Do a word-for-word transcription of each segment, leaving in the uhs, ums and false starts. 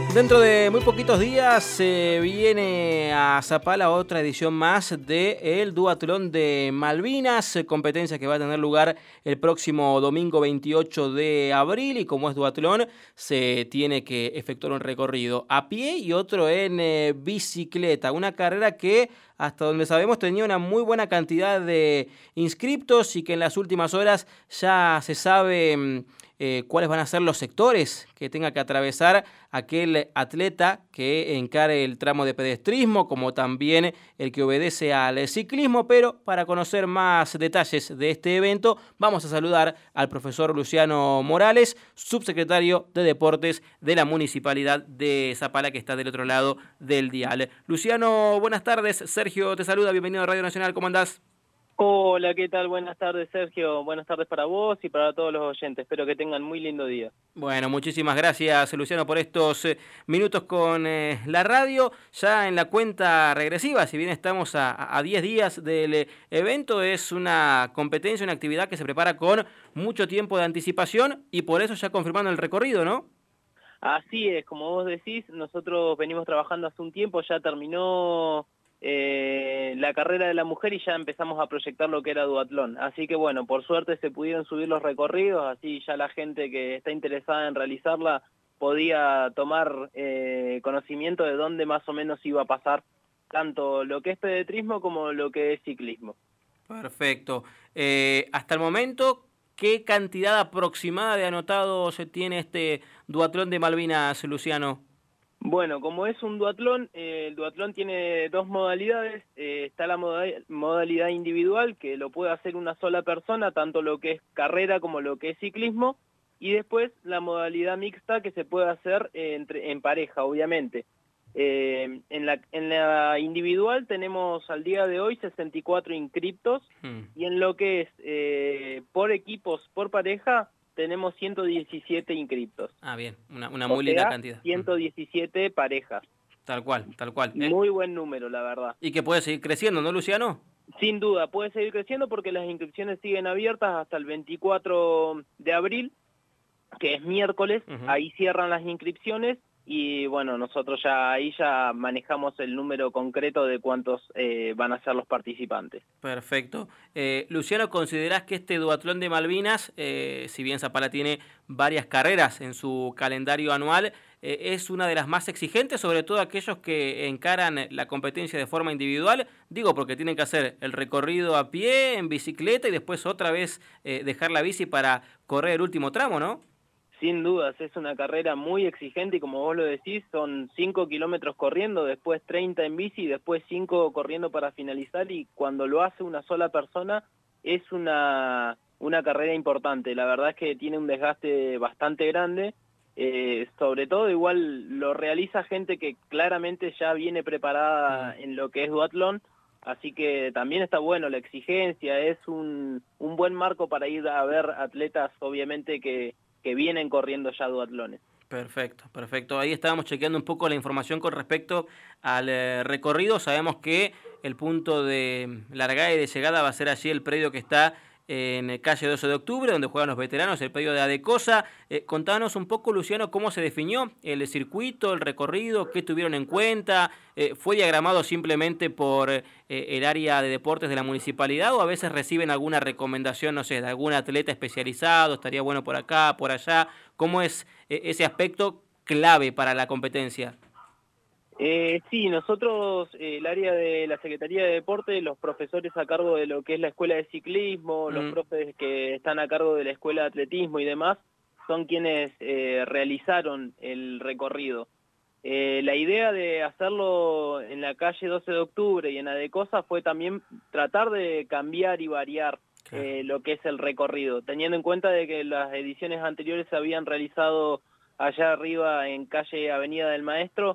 Dentro de muy poquitos días se eh, viene a Zapala otra edición más del Duatlón de Malvinas, competencia que va a tener lugar el próximo domingo veintiocho de abril, y como es duatlón se tiene que efectuar un recorrido a pie y otro en eh, bicicleta, una carrera que hasta donde sabemos tenía una muy buena cantidad de inscriptos y que en las últimas horas ya se sabe eh, cuáles van a ser los sectores que tenga que atravesar aquel atleta que encare el tramo de pedestrismo, como también el que obedece al ciclismo. Pero para conocer más detalles de este evento, vamos a saludar al profesor Luciano Morales, subsecretario de Deportes de la Municipalidad de Zapala, que está del otro lado del dial. Luciano, buenas tardes. Sergio te saluda, bienvenido a Radio Nacional, ¿cómo andás? Hola, ¿qué tal? Buenas tardes, Sergio. Buenas tardes para vos y para todos los oyentes. Espero que tengan muy lindo día. Bueno, muchísimas gracias, Luciano, por estos eh, minutos con eh, la radio. Ya en la cuenta regresiva, si bien estamos a diez días del eh, evento, es una competencia, una actividad que se prepara con mucho tiempo de anticipación y por eso ya confirmando el recorrido, ¿no? Así es, como vos decís, nosotros venimos trabajando hace un tiempo, ya terminó eh, la carrera de la mujer y ya empezamos a proyectar lo que era duatlón. Así que bueno, por suerte se pudieron subir los recorridos, así ya la gente que está interesada en realizarla podía tomar eh, conocimiento de dónde más o menos iba a pasar tanto lo que es pedetrismo como lo que es ciclismo. Perfecto. Eh, hasta el momento, ¿qué cantidad aproximada de anotados tiene este duatlón de Malvinas, Luciano? Bueno, como es un duatlón, eh, el duatlón tiene dos modalidades. Eh, está la moda modalidad individual, que lo puede hacer una sola persona, tanto lo que es carrera como lo que es ciclismo, y después la modalidad mixta, que se puede hacer eh, entre, en pareja, obviamente. Eh, en, la, en la individual tenemos al día de hoy sesenta y cuatro inscriptos, hmm. y en lo que es eh, por equipos, por pareja, tenemos ciento diecisiete inscriptos. Ah, bien, una, una muy linda cantidad. ciento diecisiete parejas. Tal cual, tal cual. ¿Eh? Muy buen número, la verdad. Y que puede seguir creciendo, ¿no, Luciano? Sin duda, puede seguir creciendo porque las inscripciones siguen abiertas hasta el veinticuatro de abril, que es miércoles. Uh-huh. Ahí cierran las inscripciones y bueno, nosotros ya ahí ya manejamos el número concreto de cuántos eh, van a ser los participantes. Perfecto. Eh, Luciano, ¿considerás que este duatlón de Malvinas, eh, si bien Zapala tiene varias carreras en su calendario anual, eh, es una de las más exigentes, sobre todo aquellos que encaran la competencia de forma individual? Digo, porque tienen que hacer el recorrido a pie, en bicicleta y después otra vez eh, dejar la bici para correr el último tramo, ¿no? Sin dudas, es una carrera muy exigente y como vos lo decís, son cinco kilómetros corriendo, después treinta en bici, después cinco corriendo para finalizar, y cuando lo hace una sola persona es una, una carrera importante. La verdad es que tiene un desgaste bastante grande, eh, sobre todo igual lo realiza gente que claramente ya viene preparada en lo que es duatlón, así que también está bueno la exigencia, es un, un buen marco para ir a ver atletas obviamente que que vienen corriendo ya duatlones. Perfecto, perfecto. Ahí estábamos chequeando un poco la información con respecto al eh, recorrido. Sabemos que el punto de largada y de llegada va a ser allí el predio que está en calle doce de octubre, donde juegan los veteranos, el predio de Adecosa. Eh, contanos un poco, Luciano, cómo se definió el circuito, el recorrido, qué tuvieron en cuenta. Eh, ¿Fue diagramado simplemente por eh, el área de deportes de la municipalidad o a veces reciben alguna recomendación, no sé, de algún atleta especializado, estaría bueno por acá, por allá? ¿Cómo es eh, ese aspecto clave para la competencia? Eh, sí, nosotros, eh, el área de la Secretaría de Deporte, los profesores a cargo de lo que es la escuela de ciclismo, mm. los profes que están a cargo de la escuela de atletismo y demás, son quienes eh, realizaron el recorrido. Eh, la idea de hacerlo en la calle doce de octubre y en Adecosa fue también tratar de cambiar y variar claro. eh, lo que es el recorrido, teniendo en cuenta de que las ediciones anteriores se habían realizado allá arriba en calle Avenida del Maestro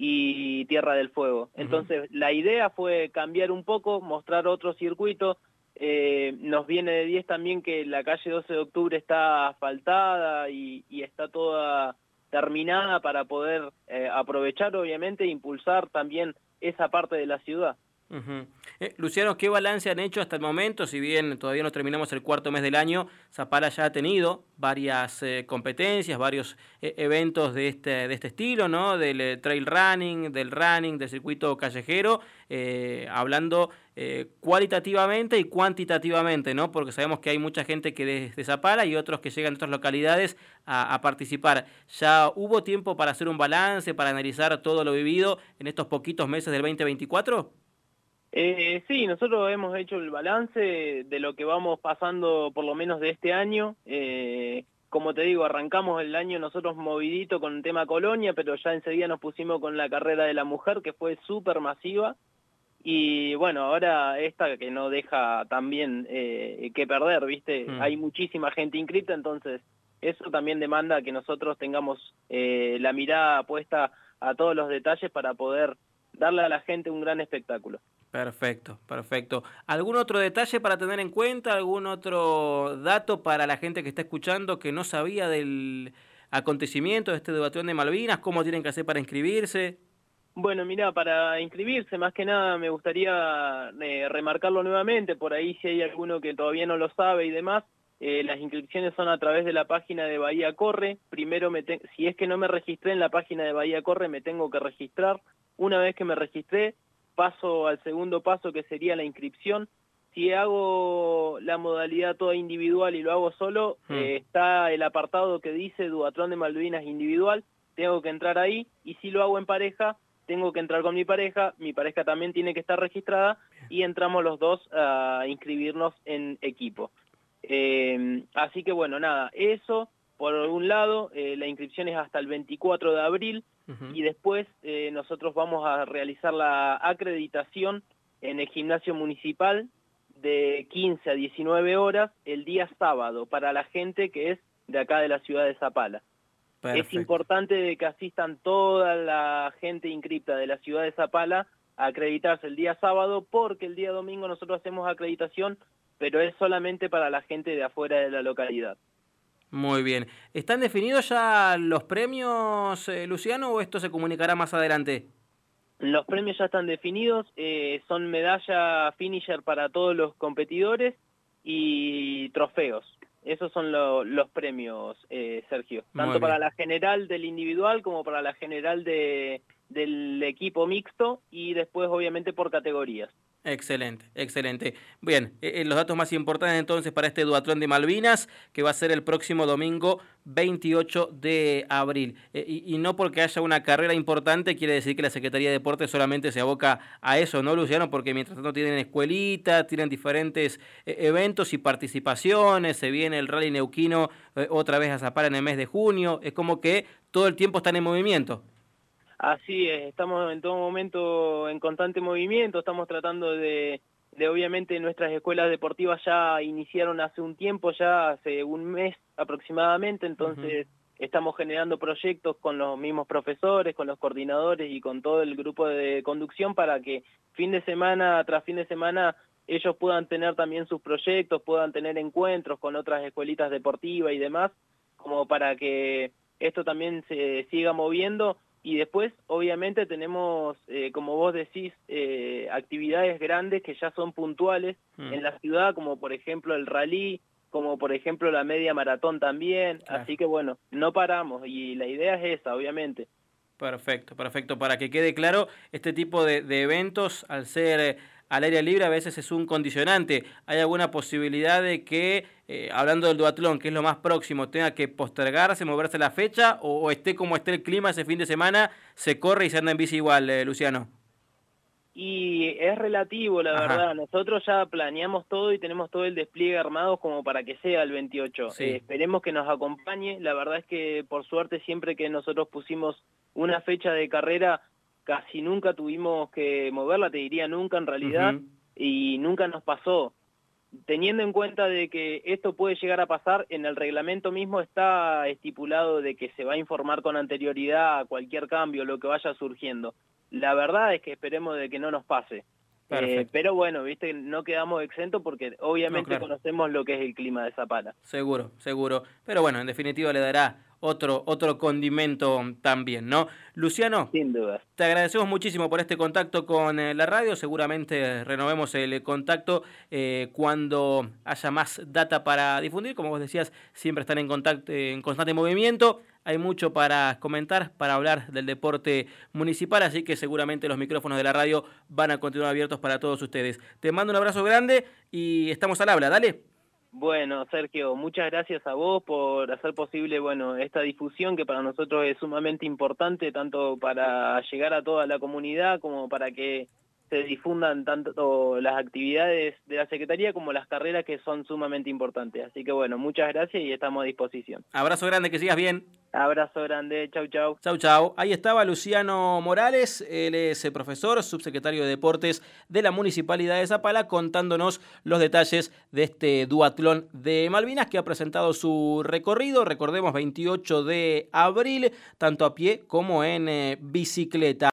y Tierra del Fuego. Entonces, uh-huh. la idea fue cambiar un poco, mostrar otro circuito. Eh, nos viene de diez también que la calle doce de octubre está asfaltada y, y está toda terminada para poder eh, aprovechar, obviamente, e impulsar también esa parte de la ciudad. Uh-huh. eh, Luciano, ¿qué balance han hecho hasta el momento? Si bien todavía no terminamos el cuarto mes del año, Zapala ya ha tenido varias eh, competencias, varios eh, eventos de este, de este estilo, ¿no? Del eh, trail running, del running, del circuito callejero, eh, hablando eh, cualitativamente y cuantitativamente, ¿no? Porque sabemos que hay mucha gente que desde Zapala y otros que llegan de otras localidades a, a participar. ¿Ya hubo tiempo para hacer un balance, para analizar todo lo vivido en estos poquitos meses del veinte veinticuatro? Eh, sí, nosotros hemos hecho el balance de lo que vamos pasando por lo menos de este año. Eh, como te digo, arrancamos el año nosotros movidito con el tema Colonia, pero ya enseguida nos pusimos con la carrera de la mujer, que fue súper masiva. Y bueno, ahora esta que no deja también eh, que perder, ¿viste? Mm. Hay muchísima gente inscripta, entonces eso también demanda que nosotros tengamos eh, la mirada puesta a todos los detalles para poder darle a la gente un gran espectáculo. Perfecto, perfecto. ¿Algún otro detalle para tener en cuenta? ¿Algún otro dato para la gente que está escuchando que no sabía del acontecimiento de este Duatlón de Malvinas? ¿Cómo tienen que hacer para inscribirse? Bueno, mira, para inscribirse, más que nada me gustaría eh, remarcarlo nuevamente, por ahí si hay alguno que todavía no lo sabe y demás, eh, las inscripciones son a través de la página de Bahía Corre. Primero, me te si es que no me registré en la página de Bahía Corre, me tengo que registrar. Una vez que me registré, paso al segundo paso, que sería la inscripción. Si hago la modalidad toda individual y lo hago solo, hmm. eh, está el apartado que dice Duatlón de Malvinas individual, tengo que entrar ahí, y si lo hago en pareja, tengo que entrar con mi pareja, mi pareja también tiene que estar registrada, y entramos los dos a inscribirnos en equipo. Eh, así que bueno, nada, eso por un lado, eh, la inscripción es hasta el veinticuatro de abril, uh-huh. y después eh, nosotros vamos a realizar la acreditación en el gimnasio municipal de quince a diecinueve horas el día sábado, para la gente que es de acá de la ciudad de Zapala. Perfecto. Es importante que asistan toda la gente inscripta de la ciudad de Zapala a acreditarse el día sábado, porque el día domingo nosotros hacemos acreditación, pero es solamente para la gente de afuera de la localidad. Muy bien. ¿Están definidos ya los premios, eh, Luciano, o esto se comunicará más adelante? Los premios ya están definidos, eh, son medalla finisher para todos los competidores y trofeos. Esos son lo, los premios, eh, Sergio. Tanto para la general del individual como para la general de, del equipo mixto, y después obviamente por categorías. Excelente, excelente. Bien, eh, los datos más importantes entonces para este Duatlón de Malvinas, que va a ser el próximo domingo veintiocho de abril. Eh, y, y no porque haya una carrera importante quiere decir que la Secretaría de Deportes solamente se aboca a eso, ¿no, Luciano? Porque mientras tanto tienen escuelitas, tienen diferentes eh, eventos y participaciones, se viene el Rally Neuquino eh, otra vez a Zapala en el mes de junio, es como que todo el tiempo están en movimiento. Así es, estamos en todo momento en constante movimiento, estamos tratando de, de obviamente nuestras escuelas deportivas ya iniciaron hace un tiempo, ya hace un mes aproximadamente, entonces uh-huh. estamos generando proyectos con los mismos profesores, con los coordinadores y con todo el grupo de conducción para que fin de semana tras fin de semana ellos puedan tener también sus proyectos, puedan tener encuentros con otras escuelitas deportivas y demás, como para que esto también se siga moviendo. Y después, obviamente, tenemos, eh, como vos decís, eh, actividades grandes que ya son puntuales mm. en la ciudad, como por ejemplo el rally, como por ejemplo la media maratón también. Claro. Así que bueno, no paramos y la idea es esa, obviamente. Perfecto, perfecto. Para que quede claro, este tipo de, de eventos, al ser eh, al aire libre, a veces es un condicionante. ¿Hay alguna posibilidad de que, eh, hablando del duatlón, que es lo más próximo, tenga que postergarse, moverse la fecha, o, o esté como esté el clima ese fin de semana, se corre y se anda en bici igual, eh, Luciano? Y es relativo, la Ajá. verdad. Nosotros ya planeamos todo y tenemos todo el despliegue armado como para que sea el veintiocho. Sí. Eh, esperemos que nos acompañe. La verdad es que, por suerte, siempre que nosotros pusimos una fecha de carrera, casi nunca tuvimos que moverla, te diría nunca en realidad, uh-huh. y nunca nos pasó. Teniendo en cuenta de que esto puede llegar a pasar, en el reglamento mismo está estipulado de que se va a informar con anterioridad a cualquier cambio, lo que vaya surgiendo. La verdad es que esperemos de que no nos pase. Eh, pero bueno, viste, no quedamos exentos porque obviamente no, claro. conocemos lo que es el clima de Zapala. Seguro, seguro. Pero bueno, en definitiva le dará otro, otro condimento también, ¿no? Luciano, Sin duda. te agradecemos muchísimo por este contacto con eh, la radio. Seguramente renovemos el contacto eh, cuando haya más data para difundir. Como vos decías, siempre están en, contacto, en constante movimiento. Hay mucho para comentar, para hablar del deporte municipal, así que seguramente los micrófonos de la radio van a continuar abiertos para todos ustedes. Te mando un abrazo grande y estamos al habla. Dale. Bueno, Sergio, muchas gracias a vos por hacer posible, bueno, esta difusión que para nosotros es sumamente importante, tanto para llegar a toda la comunidad como para que se difundan tanto las actividades de la Secretaría como las carreras que son sumamente importantes. Así que bueno, muchas gracias y estamos a disposición. Abrazo grande, que sigas bien. Abrazo grande, chau chau. Chau chau. Ahí estaba Luciano Morales, él es profesor, subsecretario de Deportes de la Municipalidad de Zapala, contándonos los detalles de este duatlón de Malvinas que ha presentado su recorrido, recordemos veintiocho de abril, tanto a pie como en eh, bicicleta.